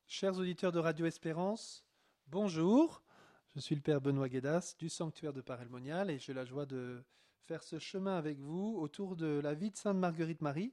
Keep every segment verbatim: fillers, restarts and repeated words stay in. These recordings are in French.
Chers auditeurs de Radio Espérance, bonjour. Je suis le Père Benoît Guédas du sanctuaire de Paray-le-Monial et j'ai la joie de faire ce chemin avec vous autour de la vie de Sainte Marguerite Marie.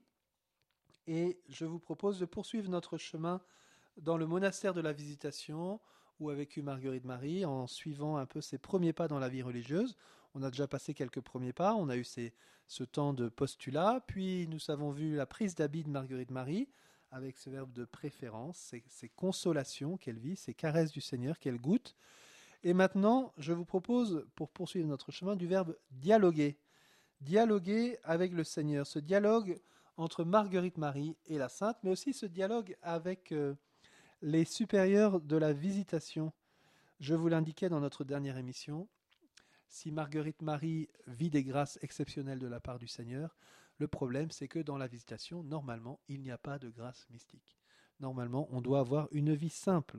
Et je vous propose de poursuivre notre chemin dans le monastère de la Visitation où a vécu Marguerite Marie en suivant un peu ses premiers pas dans la vie religieuse. On a déjà passé quelques premiers pas, on a eu ces, ce temps de postulat, puis nous avons vu la prise d'habit de Marguerite Marie avec ce verbe de préférence, ces, ces consolations qu'elle vit, ces caresses du Seigneur qu'elle goûte. Et maintenant, je vous propose, pour poursuivre notre chemin, du verbe dialoguer. Dialoguer avec le Seigneur, ce dialogue entre Marguerite Marie et la Sainte, mais aussi ce dialogue avec euh, les supérieurs de la Visitation. Je vous l'indiquais dans notre dernière émission, si Marguerite Marie vit des grâces exceptionnelles de la part du Seigneur, le problème c'est que dans la Visitation, normalement, il n'y a pas de grâce mystique. Normalement, on doit avoir une vie simple.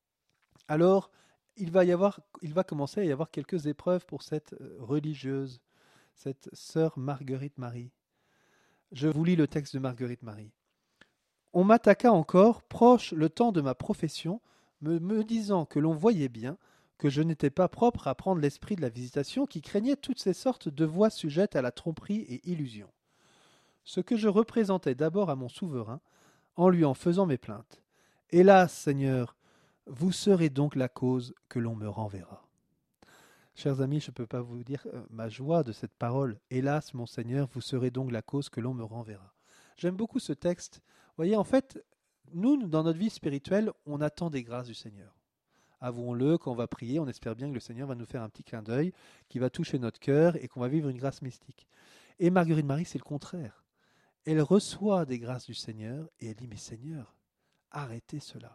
Alors, il va, y avoir, il va commencer à y avoir quelques épreuves pour cette religieuse, cette sœur Marguerite Marie. Je vous lis le texte de Marguerite Marie. On m'attaqua encore, proche le temps de ma profession, me, me disant que l'on voyait bien que je n'étais pas propre à prendre l'esprit de la Visitation qui craignait toutes ces sortes de voies sujettes à la tromperie et illusion. Ce que je représentais d'abord à mon souverain, en lui en faisant mes plaintes. Hélas, Seigneur, vous serez donc la cause que l'on me renverra. Chers amis, je ne peux pas vous dire euh, ma joie de cette parole. Hélas, mon Seigneur, vous serez donc la cause que l'on me renverra. J'aime beaucoup ce texte. Vous voyez, en fait, nous, dans notre vie spirituelle, on attend des grâces du Seigneur. Avouons-le, quand on va prier, on espère bien que le Seigneur va nous faire un petit clin d'œil, qui va toucher notre cœur et qu'on va vivre une grâce mystique. Et Marguerite Marie, c'est le contraire. Elle reçoit des grâces du Seigneur et elle dit, mais Seigneur, arrêtez cela.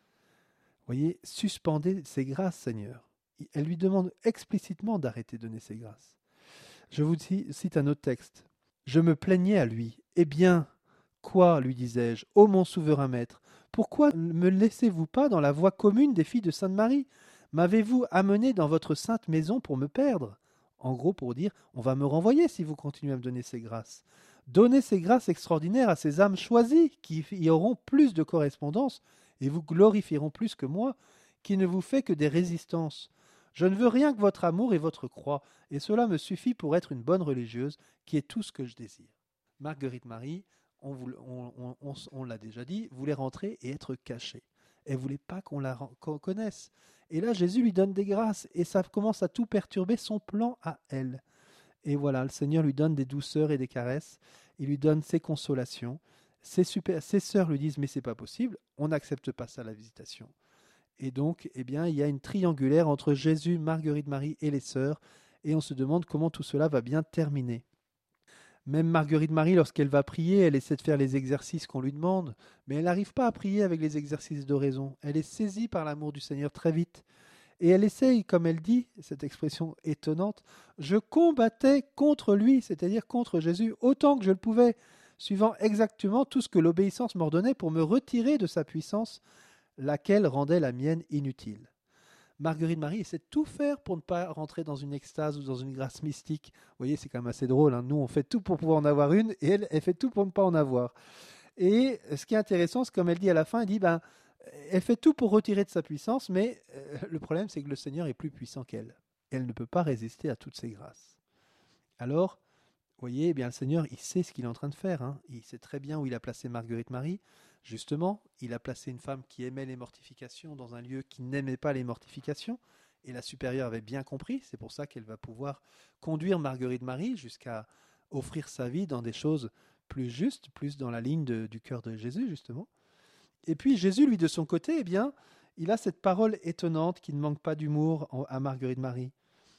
Vous voyez, suspendez ces grâces, Seigneur. Elle lui demande explicitement d'arrêter de donner ces grâces. Je vous cite un autre texte. Je me plaignais à lui. Eh bien, quoi, lui disais-je, ô mon souverain maître, pourquoi ne me laissez-vous pas dans la voie commune des filles de Sainte Marie? M'avez-vous amené dans votre sainte maison pour me perdre? En gros, pour dire, on va me renvoyer si vous continuez à me donner ces grâces. Donnez ces grâces extraordinaires à ces âmes choisies, qui y auront plus de correspondance, et vous glorifieront plus que moi, qui ne vous fait que des résistances. Je ne veux rien que votre amour et votre croix, et cela me suffit pour être une bonne religieuse, qui est tout ce que je désire. Marguerite Marie, on, vous, on, on, on, on l'a déjà dit, voulait rentrer et être cachée. Elle ne voulait pas qu'on la qu'on connaisse. Et là, Jésus lui donne des grâces, et ça commence à tout perturber son plan à elle. Et voilà, le Seigneur lui donne des douceurs et des caresses, il lui donne ses consolations. Ses, super, ses sœurs lui disent, mais c'est pas possible, on n'accepte pas ça, la Visitation. Et donc, eh bien, il y a une triangulaire entre Jésus, Marguerite Marie et les sœurs, et on se demande comment tout cela va bien terminer. Même Marguerite Marie, lorsqu'elle va prier, elle essaie de faire les exercices qu'on lui demande, mais elle n'arrive pas à prier avec les exercices d'oraison. Elle est saisie par l'amour du Seigneur très vite. Et elle essaye, comme elle dit, cette expression étonnante, je combattais contre lui, c'est-à-dire contre Jésus, autant que je le pouvais, suivant exactement tout ce que l'obéissance m'ordonnait pour me retirer de sa puissance, laquelle rendait la mienne inutile. Marguerite Marie essaie de tout faire pour ne pas rentrer dans une extase ou dans une grâce mystique. Vous voyez, c'est quand même assez drôle. Hein. Nous, on fait tout pour pouvoir en avoir une et elle, elle fait tout pour ne pas en avoir. Et ce qui est intéressant, c'est comme elle dit à la fin, elle dit, ben, elle fait tout pour retirer de sa puissance, mais euh, le problème, c'est que le Seigneur est plus puissant qu'elle. Elle ne peut pas résister à toutes ses grâces. Alors, vous voyez, eh bien, le Seigneur, il sait ce qu'il est en train de faire. Hein. Il sait très bien où il a placé Marguerite Marie. Justement, il a placé une femme qui aimait les mortifications dans un lieu qui n'aimait pas les mortifications. Et la supérieure avait bien compris. C'est pour ça qu'elle va pouvoir conduire Marguerite Marie jusqu'à offrir sa vie dans des choses plus justes, plus dans la ligne de, du cœur de Jésus, justement. Et puis Jésus, lui, de son côté, eh bien, il a cette parole étonnante qui ne manque pas d'humour à Marguerite Marie.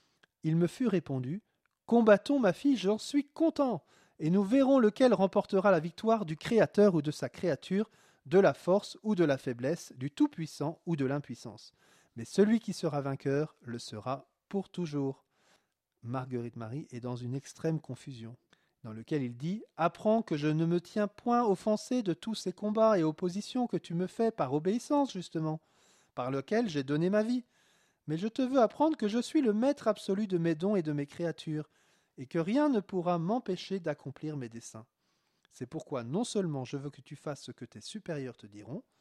Il me fut répondu, combattons ma fille, j'en suis content, et nous verrons lequel remportera la victoire du Créateur ou de sa créature, de la force ou de la faiblesse, du Tout-Puissant ou de l'impuissance. Mais celui qui sera vainqueur le sera pour toujours. Marguerite Marie est dans une extrême confusion, dans lequel il dit « Apprends que je ne me tiens point offensé de tous ces combats et oppositions que tu me fais par obéissance, justement, par lequel j'ai donné ma vie. Mais je te veux apprendre que je suis le maître absolu de mes dons et de mes créatures, et que rien ne pourra m'empêcher d'accomplir mes desseins. C'est pourquoi non seulement je veux que tu fasses ce que tes supérieurs te diront,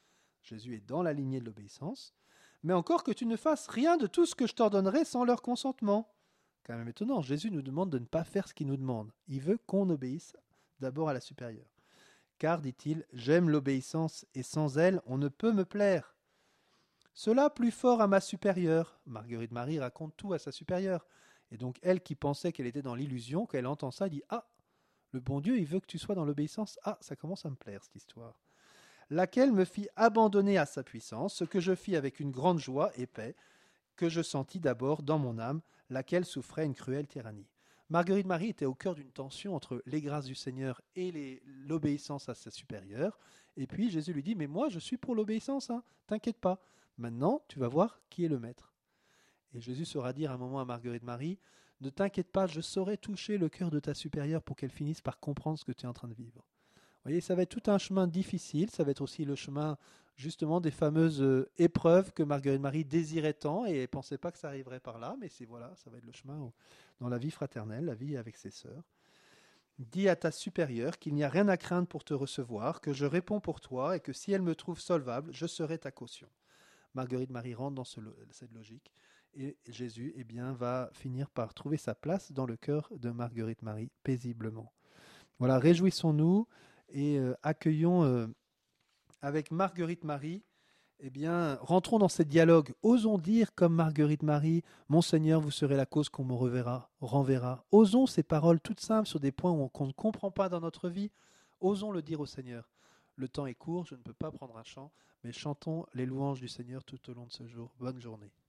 Jésus est dans la lignée de l'obéissance, mais encore que tu ne fasses rien de tout ce que je t'ordonnerai sans leur consentement. Quand même étonnant, Jésus nous demande de ne pas faire ce qu'il nous demande. Il veut qu'on obéisse d'abord à la supérieure. Car, dit-il, j'aime l'obéissance et sans elle, on ne peut me plaire. Cela plus fort à ma supérieure. Marguerite Marie raconte tout à sa supérieure. Et donc elle qui pensait qu'elle était dans l'illusion, quand elle entend ça, dit « Ah, le bon Dieu, il veut que tu sois dans l'obéissance. Ah, ça commence à me plaire, cette histoire. » Laquelle me fit abandonner à sa puissance, ce que je fis avec une grande joie et paix, que je sentis d'abord dans mon âme, laquelle souffrait une cruelle tyrannie. Marguerite Marie était au cœur d'une tension entre les grâces du Seigneur et les, l'obéissance à sa supérieure. Et puis Jésus lui dit « Mais moi, je suis pour l'obéissance, hein, t'inquiète pas. Maintenant, tu vas voir qui est le maître. » Et Jésus saura dire un moment à Marguerite Marie « Ne t'inquiète pas, je saurai toucher le cœur de ta supérieure pour qu'elle finisse par comprendre ce que tu es en train de vivre. » Vous voyez, ça va être tout un chemin difficile, ça va être aussi le chemin justement des fameuses euh, épreuves que Marguerite Marie désirait tant et elle ne pensait pas que ça arriverait par là, mais c'est voilà, ça va être le chemin où, dans la vie fraternelle, la vie avec ses sœurs. Dis à ta supérieure qu'il n'y a rien à craindre pour te recevoir, que je réponds pour toi et que si elle me trouve solvable, je serai ta caution. Marguerite Marie rentre dans ce, cette logique et Jésus eh bien, va finir par trouver sa place dans le cœur de Marguerite Marie paisiblement. Voilà, réjouissons-nous et euh, accueillons euh, avec Marguerite Marie, eh bien, rentrons dans ces dialogues. Osons dire comme Marguerite Marie, mon Seigneur, vous serez la cause qu'on me reverra, renverra. Osons ces paroles toutes simples sur des points où on, qu'on ne comprend pas dans notre vie. Osons le dire au Seigneur. Le temps est court, je ne peux pas prendre un chant, mais chantons les louanges du Seigneur tout au long de ce jour. Bonne journée.